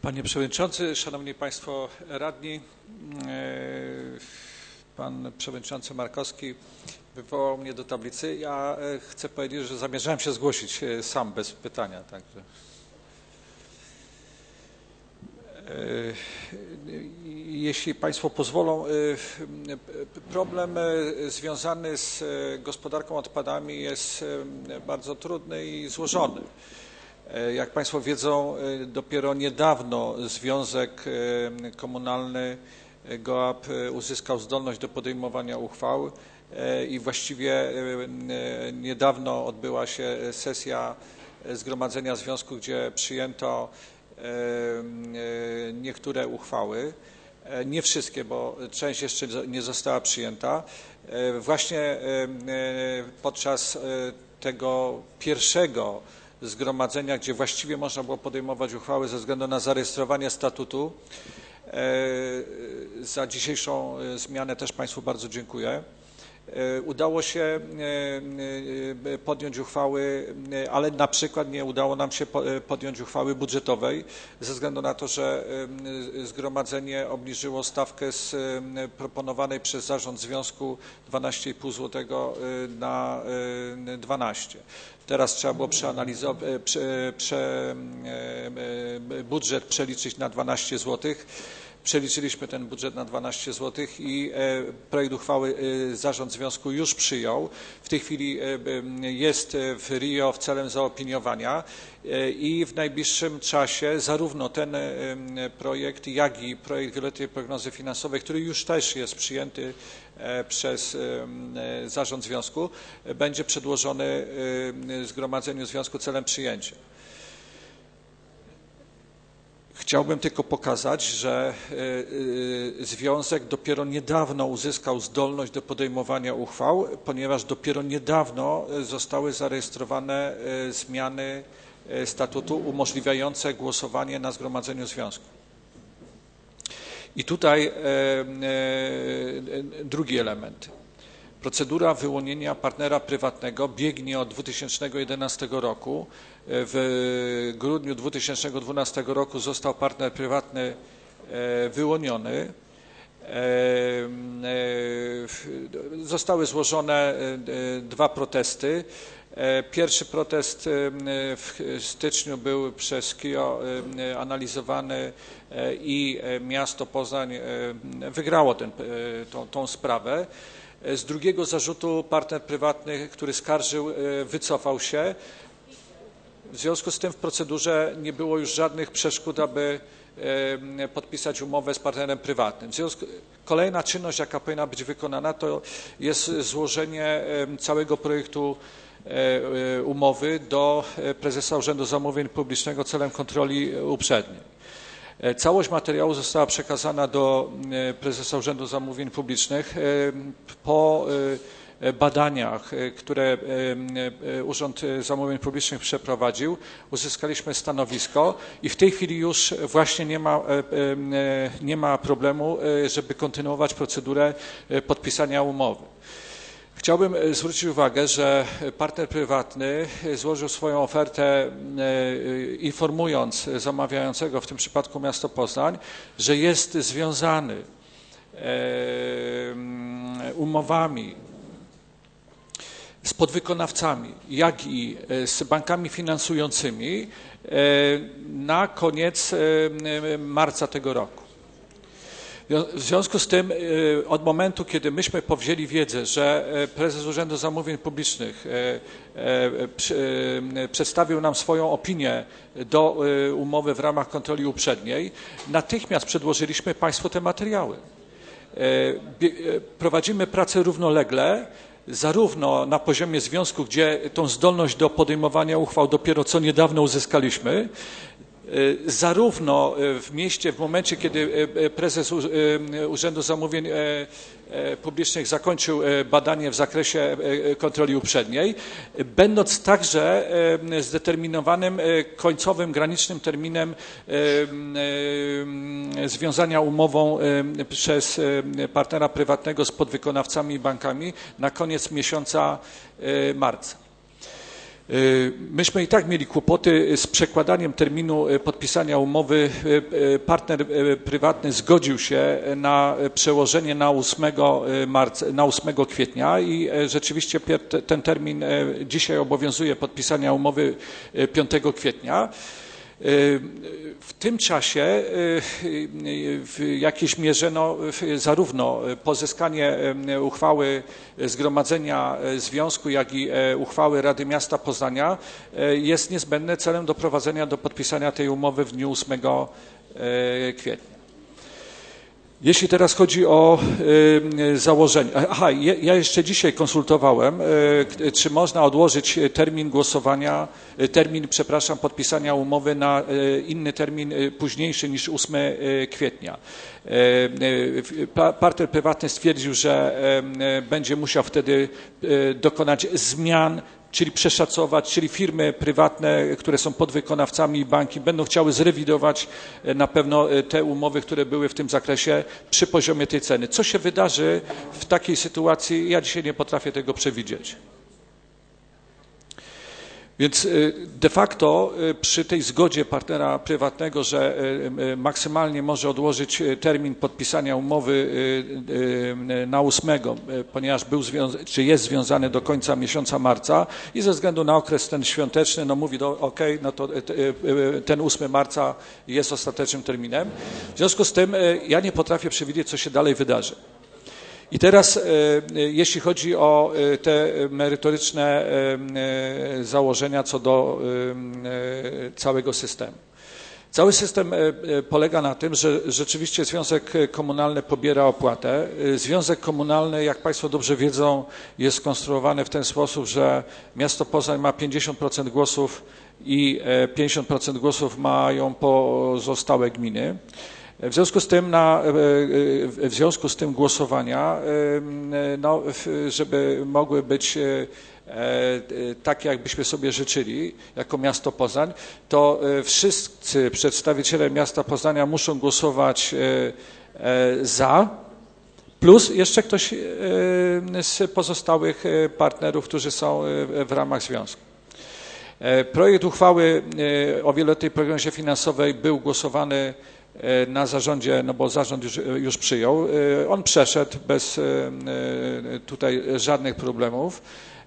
Panie Przewodniczący, Szanowni Państwo Radni, Pan Przewodniczący Markowski wywołał mnie do tablicy. Ja chcę powiedzieć, że zamierzałem się zgłosić sam, bez pytania. Także. Jeśli Państwo pozwolą, problem związany z gospodarką odpadami jest bardzo trudny i złożony. Jak Państwo wiedzą, dopiero niedawno Związek Komunalny GOAP uzyskał zdolność do podejmowania uchwał i właściwie niedawno odbyła się sesja zgromadzenia związku, gdzie przyjęto niektóre uchwały, nie wszystkie, bo część jeszcze nie została przyjęta. Właśnie podczas tego pierwszego zgromadzenia, gdzie właściwie można było podejmować uchwały ze względu na zarejestrowanie statutu. Za dzisiejszą zmianę też Państwu bardzo dziękuję. Udało się podjąć uchwały, ale na przykład nie udało nam się podjąć uchwały budżetowej ze względu na to, że zgromadzenie obniżyło stawkę z proponowanej przez zarząd związku 12,5 zł na 12. Teraz trzeba było budżet przeliczyć na 12 zł. Przeliczyliśmy ten budżet na 12 zł i projekt uchwały zarząd związku już przyjął. W tej chwili jest w RIO w celem zaopiniowania i w najbliższym czasie zarówno ten projekt, jak i projekt wieloletniej prognozy finansowej, który już też jest przyjęty przez zarząd związku, będzie przedłożony zgromadzeniu związku celem przyjęcia. Chciałbym tylko pokazać, że związek dopiero niedawno uzyskał zdolność do podejmowania uchwał, ponieważ dopiero niedawno zostały zarejestrowane zmiany statutu umożliwiające głosowanie na zgromadzeniu związku. I tutaj drugi element. Procedura wyłonienia partnera prywatnego biegnie od 2011 roku. W grudniu 2012 roku został partner prywatny wyłoniony. Zostały złożone dwa protesty. Pierwszy protest w styczniu był przez KIO analizowany i miasto Poznań wygrało tą sprawę. Z drugiego zarzutu partner prywatny, który skarżył, wycofał się. W związku z tym w procedurze nie było już żadnych przeszkód, aby podpisać umowę z partnerem prywatnym. Kolejna czynność, jaka powinna być wykonana, to jest złożenie całego projektu umowy do prezesa Urzędu Zamówień Publicznych celem kontroli uprzedniej. Całość materiału została przekazana do prezesa Urzędu Zamówień Publicznych. Po badaniach, które Urząd Zamówień Publicznych przeprowadził, uzyskaliśmy stanowisko i w tej chwili już właśnie nie ma problemu, żeby kontynuować procedurę podpisania umowy. Chciałbym zwrócić uwagę, że partner prywatny złożył swoją ofertę, informując zamawiającego, w tym przypadku miasto Poznań, że jest związany umowami z podwykonawcami, jak i z bankami finansującymi na koniec marca tego roku. W związku z tym od momentu, kiedy myśmy powzięli wiedzę, że prezes Urzędu Zamówień Publicznych przedstawił nam swoją opinię do umowy w ramach kontroli uprzedniej, natychmiast przedłożyliśmy Państwu te materiały. Prowadzimy pracę równolegle, zarówno na poziomie związku, gdzie tą zdolność do podejmowania uchwał dopiero co niedawno uzyskaliśmy, zarówno w mieście, w momencie, kiedy prezes Urzędu Zamówień Publicznych zakończył badanie w zakresie kontroli uprzedniej, będąc także zdeterminowanym końcowym, granicznym terminem związania umową przez partnera prywatnego z podwykonawcami i bankami na koniec miesiąca marca. Myśmy i tak mieli kłopoty z przekładaniem terminu podpisania umowy. Partner prywatny zgodził się na przełożenie na 8 kwietnia i rzeczywiście ten termin dzisiaj obowiązuje podpisania umowy 5 kwietnia. W tym czasie w jakiejś mierze zarówno pozyskanie uchwały Zgromadzenia Związku, jak i uchwały Rady Miasta Poznania jest niezbędne celem doprowadzenia do podpisania tej umowy w dniu 8 kwietnia. Jeśli teraz chodzi o założenie, ja jeszcze dzisiaj konsultowałem, czy można odłożyć podpisania umowy na inny termin późniejszy niż 8 kwietnia. Partner prywatny stwierdził, że będzie musiał wtedy dokonać zmian, czyli przeszacować, czyli firmy prywatne, które są podwykonawcami i banki będą chciały zrewidować na pewno te umowy, które były w tym zakresie przy poziomie tej ceny. Co się wydarzy w takiej sytuacji? Ja dzisiaj nie potrafię tego przewidzieć. Więc de facto przy tej zgodzie partnera prywatnego, że maksymalnie może odłożyć termin podpisania umowy na 8, ponieważ jest związany do końca miesiąca marca i ze względu na okres ten świąteczny, mówi to ten 8 marca jest ostatecznym terminem. W związku z tym ja nie potrafię przewidzieć, co się dalej wydarzy. I teraz, jeśli chodzi o te merytoryczne założenia co do całego systemu. Cały system polega na tym, że rzeczywiście Związek Komunalny pobiera opłatę. Związek Komunalny, jak Państwo dobrze wiedzą, jest skonstruowany w ten sposób, że miasto Poznań ma 50% głosów i 50% głosów mają pozostałe gminy. W związku z tym głosowania, żeby mogły być takie, jakbyśmy sobie życzyli, jako miasto Poznań, to wszyscy przedstawiciele miasta Poznania muszą głosować za, plus jeszcze ktoś z pozostałych partnerów, którzy są w ramach związku. Projekt uchwały o wieloletniej prognozie finansowej był głosowany na zarządzie, bo zarząd już przyjął. On przeszedł bez tutaj żadnych problemów.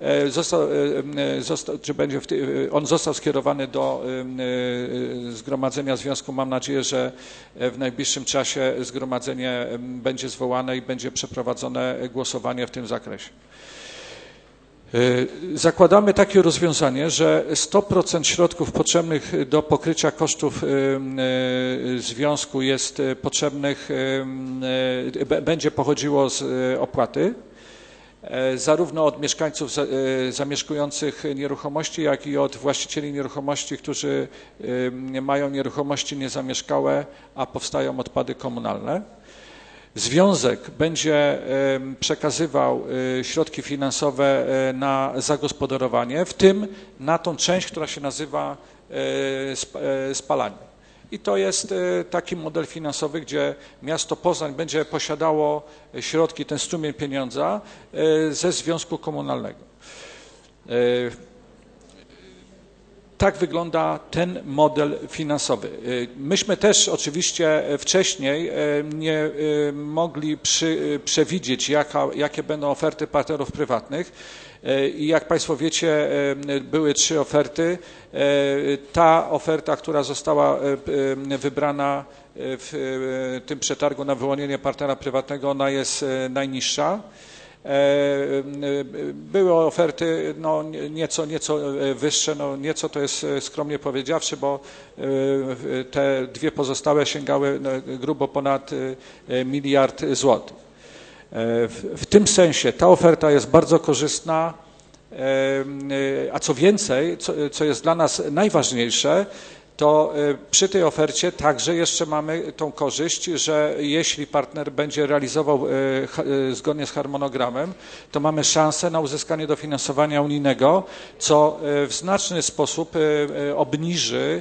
On został skierowany do zgromadzenia związku. Mam nadzieję, że w najbliższym czasie zgromadzenie będzie zwołane i będzie przeprowadzone głosowanie w tym zakresie. Zakładamy takie rozwiązanie, że 100% środków potrzebnych do pokrycia kosztów związku jest potrzebnych, będzie pochodziło z opłaty, zarówno od mieszkańców zamieszkujących nieruchomości, jak i od właścicieli nieruchomości, którzy mają nieruchomości niezamieszkałe, a powstają odpady komunalne. Związek będzie przekazywał środki finansowe na zagospodarowanie, w tym na tą część, która się nazywa spalanie. I to jest taki model finansowy, gdzie miasto Poznań będzie posiadało środki, ten strumień pieniądza ze związku komunalnego. Tak wygląda ten model finansowy. Myśmy też oczywiście wcześniej nie mogli przewidzieć, jakie będą oferty partnerów prywatnych. I jak Państwo wiecie, były 3 oferty. Ta oferta, która została wybrana w tym przetargu na wyłonienie partnera prywatnego, ona jest najniższa. Były oferty nieco wyższe, nieco to jest skromnie powiedziawszy, bo te 2 pozostałe sięgały grubo ponad 1 miliard złotych. W tym sensie ta oferta jest bardzo korzystna, a co więcej, co jest dla nas najważniejsze, to przy tej ofercie także jeszcze mamy tą korzyść, że jeśli partner będzie realizował zgodnie z harmonogramem, to mamy szansę na uzyskanie dofinansowania unijnego, co w znaczny sposób obniży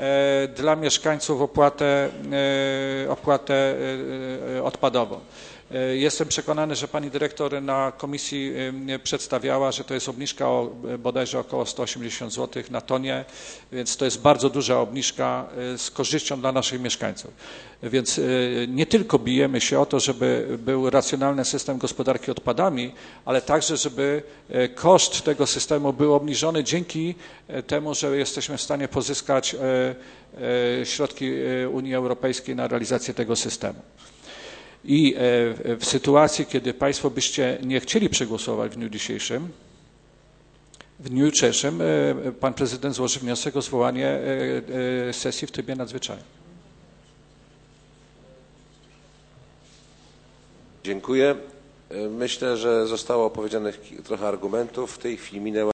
dla mieszkańców opłatę odpadową. Jestem przekonany, że pani dyrektor na komisji przedstawiała, że to jest obniżka bodajże około 180 zł na tonie, więc to jest bardzo duża obniżka z korzyścią dla naszych mieszkańców. Więc nie tylko bijemy się o to, żeby był racjonalny system gospodarki odpadami, ale także, żeby koszt tego systemu był obniżony dzięki temu, że jesteśmy w stanie pozyskać środki Unii Europejskiej na realizację tego systemu. I w sytuacji, kiedy Państwo byście nie chcieli przegłosować w dniu jutrzejszym Pan Prezydent złoży wniosek o zwołanie sesji w trybie nadzwyczajnym. Dziękuję. Myślę, że zostało opowiedzianych trochę argumentów. W tej chwili minęła